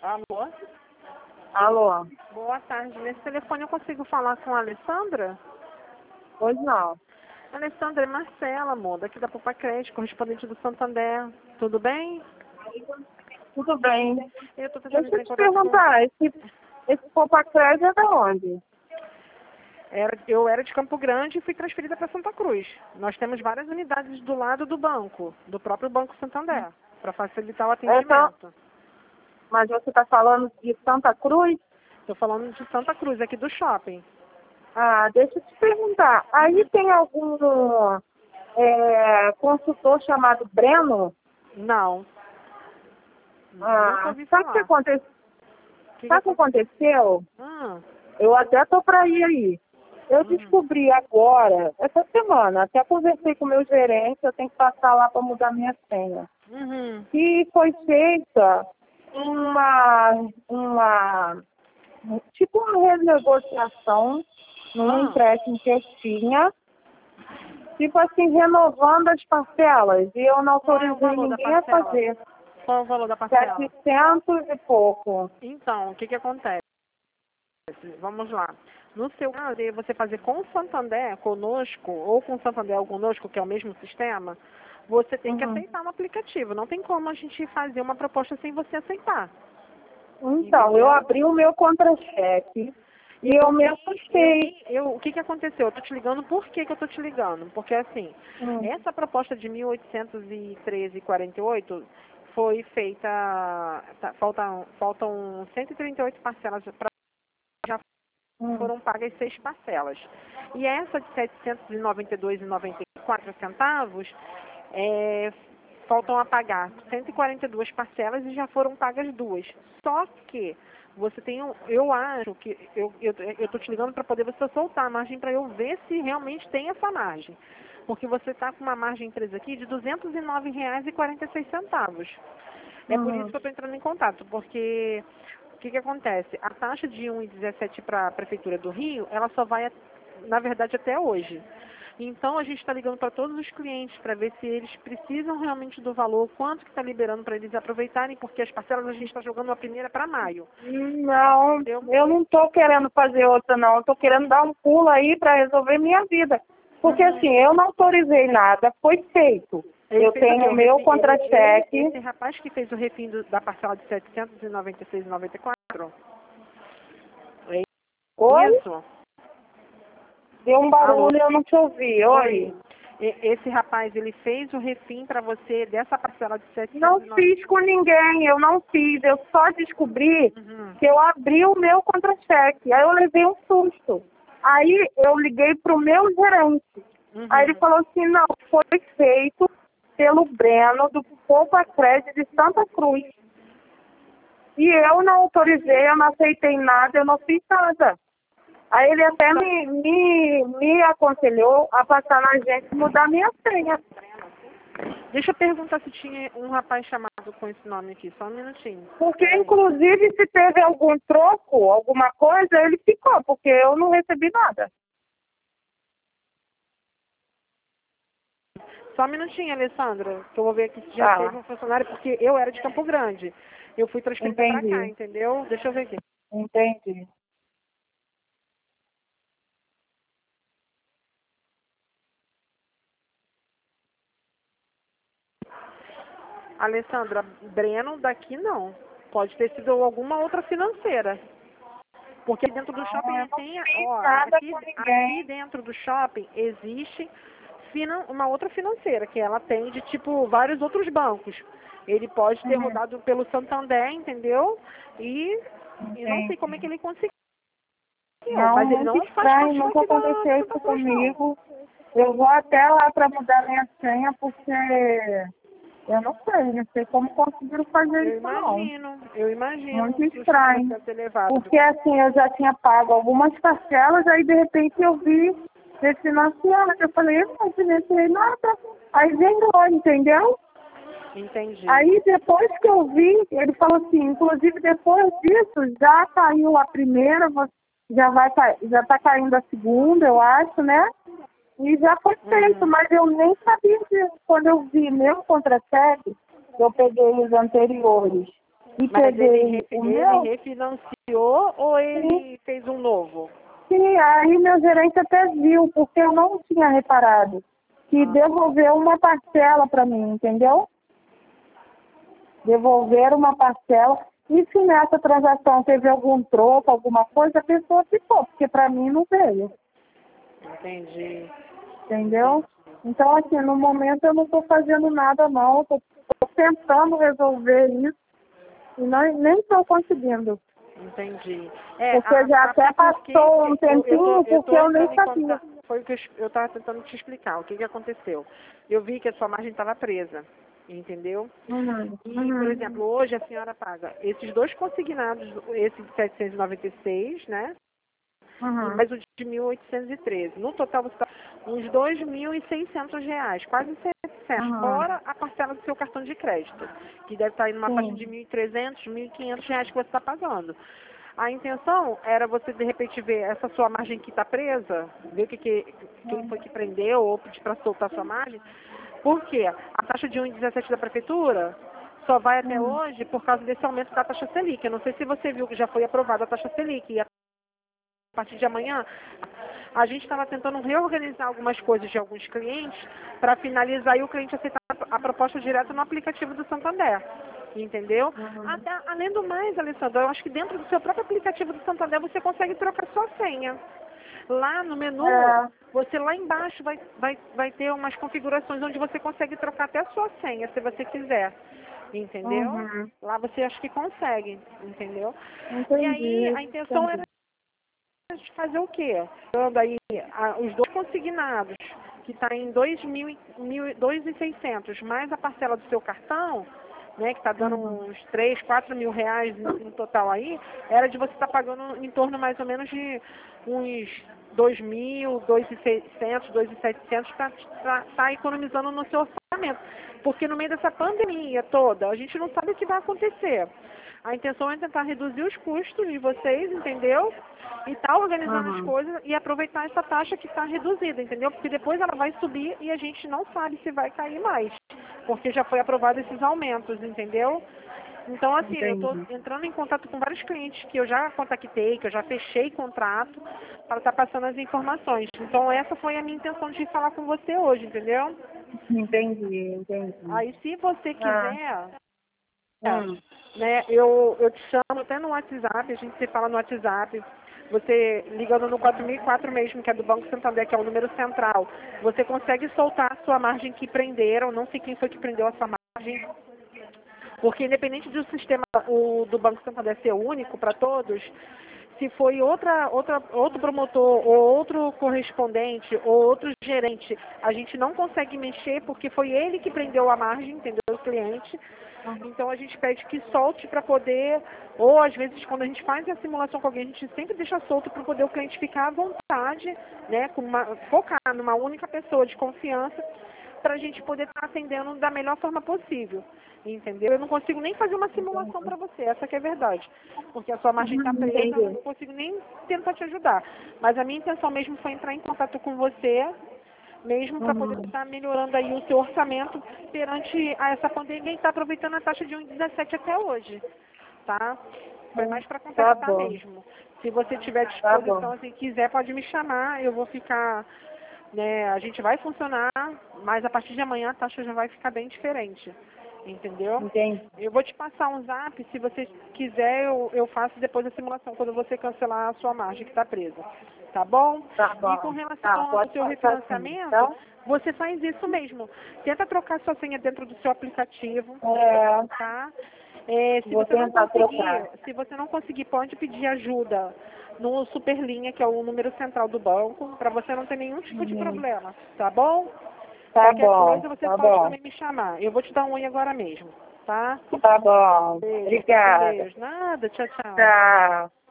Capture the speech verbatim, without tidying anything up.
Alô? Alô? Boa tarde. Nesse telefone eu consigo falar com a Alessandra? Pois não. Alessandra, é Marcela, amor, daqui da Poupa Crédito, correspondente do Santander. Tudo bem? Tudo bem. Eu tô tentando Deixa entrar eu em te contato com... perguntar, esse, esse Poupa Crédito é da onde? Era, eu era de Campo Grande e fui transferida para Santa Cruz. Nós temos várias unidades do lado do banco, do próprio Banco Santander, para facilitar o atendimento. Mas você está falando de Santa Cruz? Estou falando de Santa Cruz, aqui do shopping. Ah, deixa eu te perguntar. Aí tem algum é, consultor chamado Breno? Não. Nunca Ah, ouvi sabe o que falar. aconteceu? Que Sabe o que aconteceu? Ah, Eu até tô para ir aí. Eu Uhum. descobri agora, essa semana, até conversei com o meu gerente, eu tenho que passar lá para mudar minha senha. uhum. E foi feita uma, uma tipo uma renegociação num Ah. empréstimo que eu tinha, tipo assim, renovando as parcelas. E eu não Qual é o autorizei valor da ninguém a parcela? fazer. Qual é o valor da parcela? setecentos e pouco. Então, o que que acontece? Vamos lá. No seu caso, você fazer com o Santander conosco, ou com o Santander conosco, que é o mesmo sistema, você tem que Uhum. aceitar no aplicativo. Não tem como a gente fazer uma proposta sem você aceitar. Então, Entendeu? eu abri o meu contra-cheque e eu me assustei. Eu, eu, o que que aconteceu? Eu tô te ligando, por que que eu tô te ligando? Porque assim, Hum. essa proposta de mil oitocentos e treze vírgula quarenta e oito foi feita, tá, faltam, faltam cento e trinta e oito parcelas para já Hum. foram pagas seis parcelas. E essa de setecentos e noventa e dois reais e noventa e quatro centavos, é, faltam a pagar cento e quarenta e duas parcelas e já foram pagas duas. Só que você tem, um, eu acho que, eu eu, eu tô te ligando para poder você soltar a margem para eu ver se realmente tem essa margem. Porque você está com uma margem empresa aqui de duzentos e nove reais e quarenta e seis centavos. É por isso Uhum. que eu estou entrando em contato, porque o que que acontece? A taxa de um vírgula dezessete para a Prefeitura do Rio, ela só vai, na verdade, até hoje. Então, a gente está ligando para todos os clientes para ver se eles precisam realmente do valor, quanto que está liberando para eles aproveitarem, porque as parcelas a gente está jogando a primeira para maio. Não, Entendeu? eu não estou querendo fazer outra, não. Eu estou querendo dar um pulo aí para resolver minha vida. Porque, Uhum. assim, eu não autorizei nada, foi feito. Ele Eu fez o quê? tenho O o meu refim- contra-cheque. ele- Esse rapaz que fez o refim do- da parcela de setecentos e noventa e seis reais e noventa e quatro? É Oi? isso? Deu um Alô? barulho e eu não te ouvi. Oi? E- Esse rapaz, ele fez o refim para você dessa parcela de Não setecentos e noventa. fiz com ninguém, eu não fiz. Eu só descobri Uhum. que eu abri o meu contra-cheque. Aí eu levei um susto. Aí eu liguei pro meu gerente. Uhum. Aí ele falou assim, não, foi feito pelo Breno do Poupa Crédito de Santa Cruz. E eu não autorizei, eu não aceitei nada, eu não fiz nada. Aí ele até me, me, me aconselhou a passar na agência e mudar minha senha. Deixa eu perguntar se tinha um rapaz chamado com esse nome aqui, só um minutinho. Porque, Peraí. inclusive, se teve algum troco, alguma coisa, ele ficou, porque eu não recebi nada. Só um minutinho, Alessandra, que eu vou ver aqui se já Tá, teve um funcionário, porque eu era de Campo Grande. Eu fui transferida para cá, entendi, entendeu? Deixa eu ver aqui. entendi. Alessandra, Breno daqui não. Pode ter sido alguma outra financeira. Porque dentro do Não, shopping eu não tem, fiz ó, nada aqui, com aqui ninguém. dentro do shopping existe finan- uma outra financeira, que ela tem de tipo vários outros bancos. Ele pode ter Uhum, rodado pelo Santander, entendeu? E, e não sei como é que entendi. ele conseguiu, Não, mas ele muito não faz estranho, parte nunca daqui da aconteceu Santa isso Cruz, não. comigo. Eu vou até lá para mudar minha senha, porque eu não sei, não sei como conseguiram fazer Eu isso, não. imagino, eu imagino Muito o susto que você estranho. deve ter levado. Porque assim, eu já tinha pago algumas parcelas, aí de repente eu vi refinanciado. Eu falei, eu não financiei nada. Aí vendeu, entendeu? Entendi. Aí depois que eu vi, ele falou assim, inclusive depois disso, já caiu a primeira, vo- já vai ca- já tá caindo a segunda, eu acho, né? E já foi feito, Uhum. mas eu nem sabia disso. Quando eu vi meu contra-cheque, eu peguei os anteriores e Mas ele, peguei refi- o ele meu. refinanciou ou Sim, ele fez um novo? sim, aí meu gerente até viu, porque eu não tinha reparado. Que Ah, devolveu uma parcela para mim, entendeu? Devolver uma parcela. E se nessa transação teve algum troco, alguma coisa, a pessoa ficou, porque para mim não veio, entendi. entendeu? Então, assim, no momento eu não estou fazendo nada não, estou tentando resolver isso e não, nem estou conseguindo. Entendi. É, Porque já até porque passou um eu, eu tempinho, tô, eu porque tô eu nem entrando em sabia. contato. Foi o que eu estava tentando te explicar. O que, que aconteceu? Eu vi que a sua margem estava presa, entendeu? Uhum, E, por uhum, exemplo, hoje a senhora paga esses dois consignados, esse de setecentos e noventa e seis, né? E uhum, mais o de mil oitocentos e treze. No total você está uns dois mil e seiscentos reais, quase setecentos, uhum. fora a parcela do seu cartão de crédito, que deve estar aí numa faixa Sim. de mil e trezentos, mil e quinhentos reais que você está pagando. A intenção era você, de repente, ver essa sua margem que está presa, ver o que, que, quem foi que prendeu ou pedir para soltar a sua margem. Por quê? A taxa de um vírgula dezessete da prefeitura só vai até Uhum. hoje por causa desse aumento da taxa Selic. Eu não sei se você viu que já foi aprovada a taxa Selic. E a partir de amanhã, a gente estava tentando reorganizar algumas coisas de alguns clientes para finalizar e o cliente aceitar a proposta direta no aplicativo do Santander. Entendeu? Uhum. Até, além do mais, Alessandro, eu acho que dentro do seu próprio aplicativo do Santander você consegue trocar sua senha. Lá no menu, É. você lá embaixo vai, vai, vai ter umas configurações onde você consegue trocar até a sua senha, se você quiser. Entendeu? Uhum. Lá você acha que consegue, entendeu? E aí Entendi, a intenção era entendi. de fazer o quê? Dando aí a- os dois consignados, que está em dois mil e seiscentos, mais a parcela do seu cartão, né, que está dando Uhum. uns três, quatro mil reais no, no total aí, era de você estar pagando em torno mais ou menos de uns dois mil, dois mil e seiscentos, dois mil e setecentos para estar economizando no seu orçamento. Porque no meio dessa pandemia toda, a gente não sabe o que vai acontecer. A intenção é tentar reduzir os custos de vocês, entendeu? E estar organizando as Uhum. coisas e aproveitar essa taxa que está reduzida, entendeu? Porque depois ela vai subir e a gente não sabe se vai cair mais. Porque já foi aprovado esses aumentos, entendeu? Então, assim, eu estou Entendi. entrando em contato com vários clientes que eu já contactei, que eu já fechei contrato, para estar passando as informações. Então, essa foi a minha intenção de falar com você hoje, entendeu? Entendi, entendi. Aí, se você Ah. quiser, é, Hum. né, eu, eu te chamo até no WhatsApp, a gente se fala no WhatsApp. Você ligando no quatro mil e quatro mesmo, que é do Banco Santander, que é o número central, você consegue soltar a sua margem que prenderam, não sei quem foi que prendeu a sua margem, porque independente do sistema o, do Banco Santander ser único para todos, se foi outra, outra, outro promotor ou outro correspondente ou outro gerente, a gente não consegue mexer porque foi ele que prendeu a margem, entendeu? O cliente. Então a gente pede que solte para poder, ou às vezes quando a gente faz a simulação com alguém, a gente sempre deixa solto para poder o cliente ficar à vontade, né? Com uma, focar numa única pessoa de confiança para a gente poder estar atendendo da melhor forma possível. Entendeu? Eu não consigo nem fazer uma simulação para você, essa que é a verdade. Porque a sua margem está Uhum. presa, eu Entendi. não consigo nem tentar te ajudar. Mas a minha intenção mesmo foi entrar em contato com você, mesmo para poder Uhum. estar melhorando aí o seu orçamento perante a essa pandemia e está aproveitando a taxa de um vírgula dezessete até hoje. Tá? Foi mais para Tá contactar bom, mesmo. Se você tiver tá disposição, bom. se quiser, pode me chamar, eu vou ficar, né, a gente vai funcionar, mas a partir de amanhã a taxa já vai ficar bem diferente, entendeu? Entendi. Eu vou te passar um zap, se você quiser, eu, eu faço depois a simulação, quando você cancelar a sua margem que está presa, tá bom? Tá E com bom. relação Tá, ao pode seu passar sim, refinanciamento, então? você faz isso mesmo. Tenta trocar sua senha dentro do seu aplicativo, É, tá? É, se vou você não tentar conseguir, trocar. se você não conseguir, pode pedir ajuda no Superlinha, que é o número central do banco, para você não ter nenhum tipo de Uhum. problema, tá bom? Tá Qualquer bom, coisa você tá pode bom. também me chamar. Eu vou te dar um oi agora mesmo, tá? Tá bom. Beijo, fica com Obrigada. Deus. Nada, tchau, tchau. Tchau.